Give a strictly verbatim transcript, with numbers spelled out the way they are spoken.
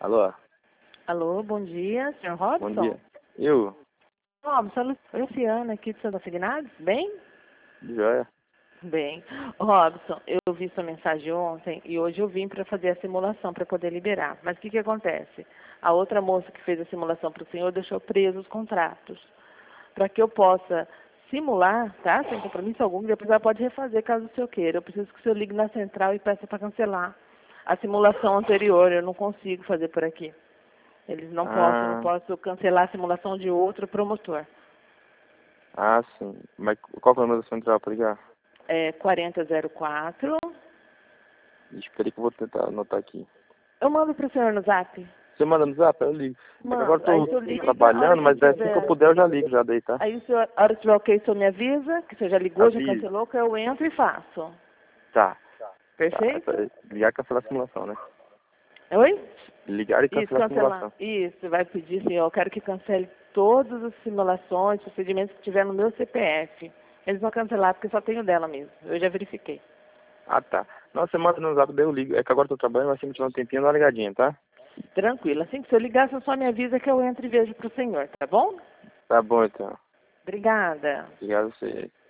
Alô? Alô, bom dia, senhor Robson? Bom dia. Eu? Robson, é Luciana aqui de Santa Signados, bem? Joia. Bem. Robson, eu vi sua mensagem ontem e hoje eu vim para fazer a simulação para poder liberar. Mas o que que acontece? A outra moça que fez a simulação para o senhor deixou presos os contratos. Para que eu possa simular, tá? Sem compromisso algum, depois ela pode refazer caso o senhor queira. Eu preciso que o senhor ligue na central e peça para cancelar a simulação anterior. Eu não consigo fazer por aqui. Eles não posso, não Ah, posso cancelar a simulação de outro promotor. ah, sim. Mas qual que é o número da central para ligar? É quarenta zero quatro. Espera aí que eu vou tentar anotar aqui. Eu mando para o senhor no zap. Você manda no zap? Eu ligo. É que agora Mando. eu Aí o tô senhor liga, a hora trabalhando, que mas assim que eu tiver. puder eu já ligo já daí, tá? Aí o senhor, a hora que tiver ok, o senhor me avisa, que o senhor já ligou, já Avise. cancelou, que eu entro e faço. Tá. Tá. É Perfeito? pra ligar e cancelar a simulação, né? Oi? Ligar e Isso, cancelar a cancelar. simulação. Isso, vai pedir, sim, eu quero que cancele todas as simulações, procedimentos que tiver no meu C P F. Eles vão cancelar porque só tenho dela mesmo. Eu já verifiquei. Ah, tá. Não, você manda no zap, daí eu ligo. É que agora eu tô trabalhando, mas se me tiver um tempinho, dá uma ligadinha, tá? Tranquilo. Assim que o senhor ligar, o senhor só me avisa que eu entro e vejo para o senhor, tá bom? Tá bom, então. Obrigada. Obrigado a você.